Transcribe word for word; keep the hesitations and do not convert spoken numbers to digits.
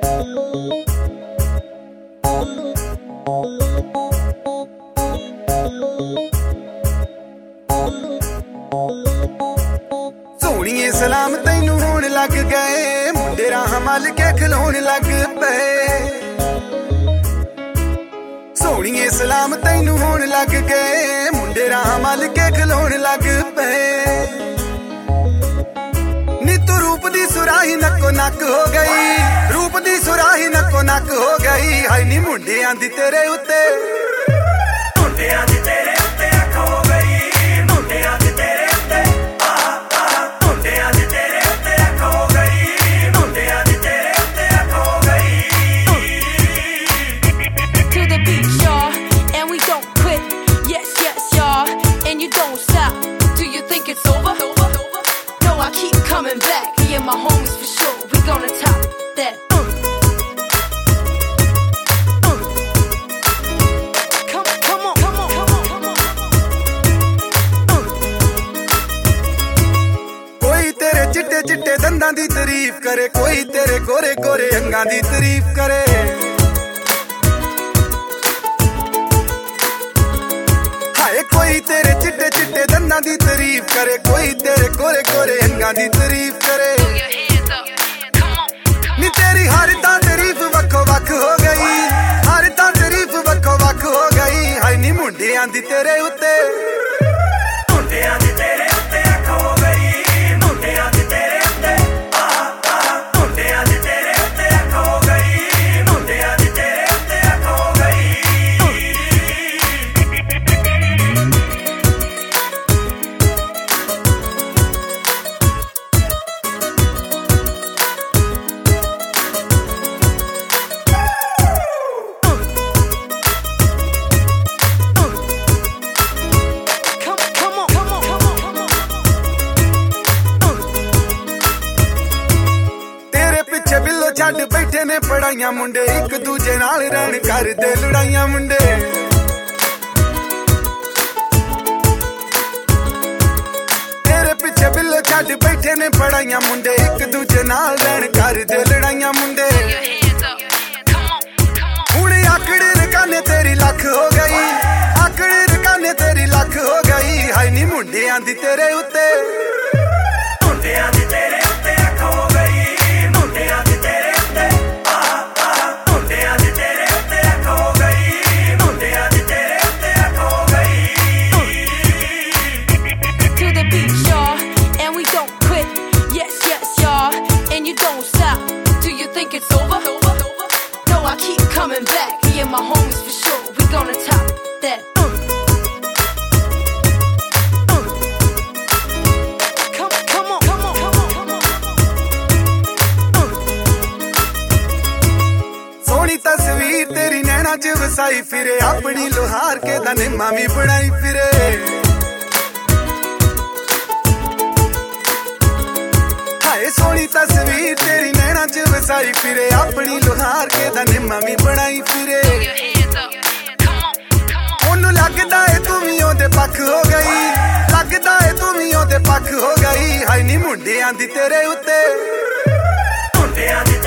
सोहणीए सलाम तैनू होण लग गए, मुंडे राह मल के खलोण लग पे। सोहणीए सलाम तैनू होण लग गए, मुंडे राह मल के खलोण लग पे। नी तू रूप दी सुराही नक्को नक हो गई, रूप दी सुराही नक्को नक हो गई। हाय नी मुंडियां दी तेरे उत्ते, मुंडियां दी तेरे उत्ते अख हो गई, मुंडियां दी तेरे उत्ते आ आ, मुंडियां दी तेरे उत्ते अख हो गई, मुंडियां दी तेरे उत्ते अख हो गई। To the beat, y'all, and we don't quit. Yes, yes, y'all, and you don't stop. Do you think it's over? No, I keep coming back. Me and my homies for sure, we gonna top that. Uh. Uh. Come, come on, come on, come on, come on. Uh. कोई तेरे चिट्टे चिट्टे दंदां दी तारीफ करे, कोई तेरे गोरे गोरे अंगां दी तारीफ करे। हाय कोई तेरे चिट्टे चिट्टे दंदां दी तारीफ करे, कोई तेरे गोरे गोरे अंगां दी तारीफ करे। नी तेरी हर तां तारीफ वक्खो वक्ख हो गई, हर तां तारीफ वक्खो वक्ख हो गई। हाय नी मुंडियां दी तेरे उत्ते, मुंडियां दी तेरे उत्ते अख हो गई, मुंडियां दी तेरे उत्ते आ आ, मुंडियां दी तेरे उत्ते अख हो गई, मुंडियां दी तेरे उत्ते अख हो गई। Come, come on, come on, come on, come on. Uh. तेरे पिछे बिल्लो छड्ड बैठे ने पढ़ाइयां मुंडे, एक दूजे नाल रहन करदे लड़ाइयां मुंडे। तेरे पिछे बिल्लो छड्ड बैठे ने पढ़ाइयां मुंडे, एक दूजे नाल रहन करदे लड़ाइयां मुंडे। हुण आकड़े रकाने तेरी लख हो गई, आकड़े रकाने तेरी लख हो गई। हाय नी मुंडियां दी तेरे उत्ते, मुंडियां दी तेरे उत्ते अख हो गई, मुंडियां दी तेरे उत्ते आ आ, मुंडियां दी तेरे उत्ते अख हो गई, मुंडियां दी तेरे उत्ते अख हो गई। To the beat, y'all, and we don't quit. Yes, yes, y'all, and you don't stop. Do you think it's over? No, I keep coming back. Me and my homies for sure, we gonna top that. Uh. Uh. Come, come on, come on, come on, come on. Uh. सोहनी तस्वीर तेरी नैना च वसाई फिरे, अपनी लोहार के दने मामी बनाई फिरे। हाय सोहनी तस्वीर तेरी नैना च वसाई फिरे, अपनी लोहार के दने मामी बनाई फिरे। ओनू लगदा है तू भी ओदे पक्ख हो गई, लगदा है तू भी ओदे पक्ख हो गई। हाय नी मुंडियां दी तेरे उत्ते, मुंडियां दी